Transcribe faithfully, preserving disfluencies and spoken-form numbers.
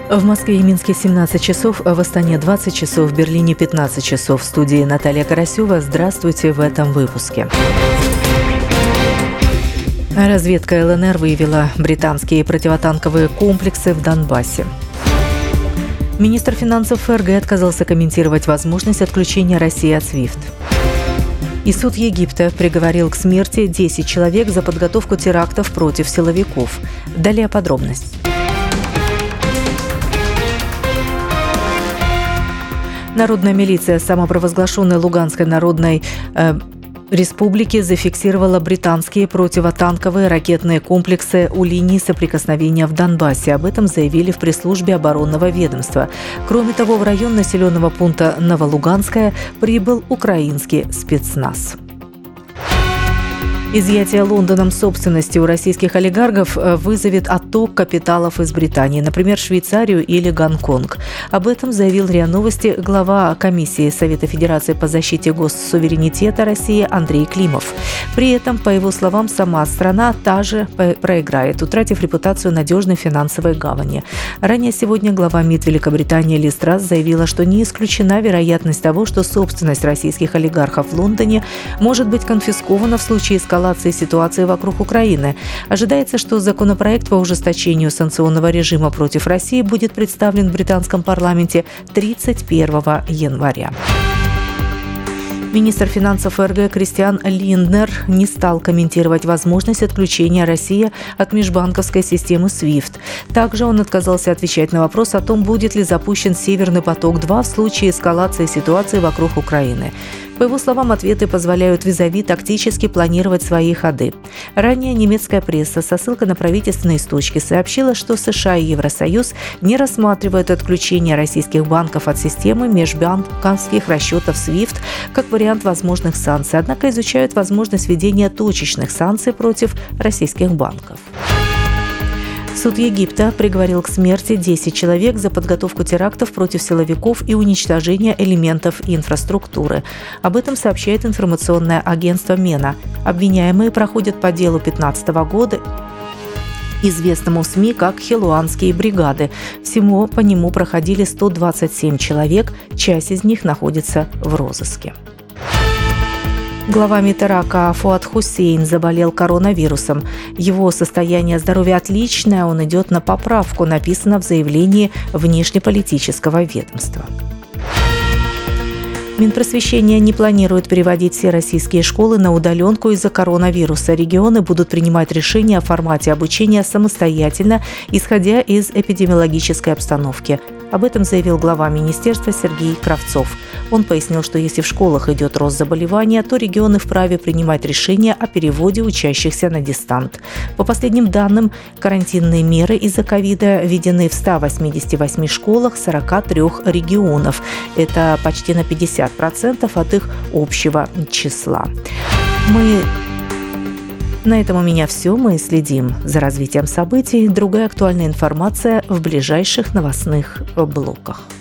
В Москве и Минске семнадцать часов, в Астане двадцать часов, в Берлине пятнадцать часов. В студии Наталья Карасева. Здравствуйте в этом выпуске. Разведка ЛНР выявила британские противотанковые комплексы в Донбассе. Министр финансов ФРГ отказался комментировать возможность отключения России от свифт. И суд Египта приговорил к смерти десять человек за подготовку терактов против силовиков. Далее подробности. Народная милиция самопровозглашенной Луганской народной э, республики зафиксировала британские противотанковые ракетные комплексы у линии соприкосновения в Донбассе. Об этом заявили в пресс-службе оборонного ведомства. Кроме того, в район населенного пункта Новолуганская прибыл украинский спецназ. Изъятие Лондоном собственности у российских олигархов вызовет отток капиталов из Британии, например, Швейцарию или Гонконг. Об этом заявил РИА Новости глава комиссии Совета Федерации по защите госсуверенитета России Андрей Климов. При этом, по его словам, сама страна та же проиграет, утратив репутацию надежной финансовой гавани. Ранее сегодня глава МИД Великобритании Лиз Трасс заявила, что не исключена вероятность того, что собственность российских олигархов в Лондоне может быть конфискована в случае эскалации ситуации вокруг Украины. Ожидается, что законопроект по ужесточению санкционного режима против России будет представлен в британском парламенте тридцать первого января. Министр финансов ФРГ Кристиан Линднер не стал комментировать возможность отключения России от межбанковской системы свифт. Также он отказался отвечать на вопрос о том, будет ли запущен «Северный поток-два» в случае эскалации ситуации вокруг Украины. По его словам, ответы позволяют визави тактически планировать свои ходы. Ранее немецкая пресса со ссылкой на правительственные источники сообщила, что США и Евросоюз не рассматривают отключение российских банков от системы межбанковских расчетов свифт как вариант возможных санкций, однако изучают возможность введения точечных санкций против российских банков. Суд Египта приговорил к смерти десять человек за подготовку терактов против силовиков и уничтожение элементов инфраструктуры. Об этом сообщает информационное агентство МЕНА. Обвиняемые проходят по делу две тысячи пятнадцатого года, известному в СМИ как «Хелуанские бригады». Всего по нему проходили сто двадцать семь человек, часть из них находится в розыске. Глава МИД Ирака Фуад Хусейн заболел коронавирусом. Его состояние здоровья отличное, он идет на поправку, написано в заявлении внешнеполитического ведомства. Минпросвещение не планирует переводить все российские школы на удаленку из-за коронавируса. Регионы будут принимать решения о формате обучения самостоятельно, исходя из эпидемиологической обстановки. Об этом заявил глава министерства Сергей Кравцов. Он пояснил, что если в школах идет рост заболевания, то регионы вправе принимать решения о переводе учащихся на дистант. По последним данным, карантинные меры из-за ковида введены в ста восьмидесяти восьми школах сорока трёх регионов. Это почти на пятьдесят процентов от их общего числа. Мы... На этом у меня все. Мы следим за развитием событий. Другая актуальная информация в ближайших новостных блоках.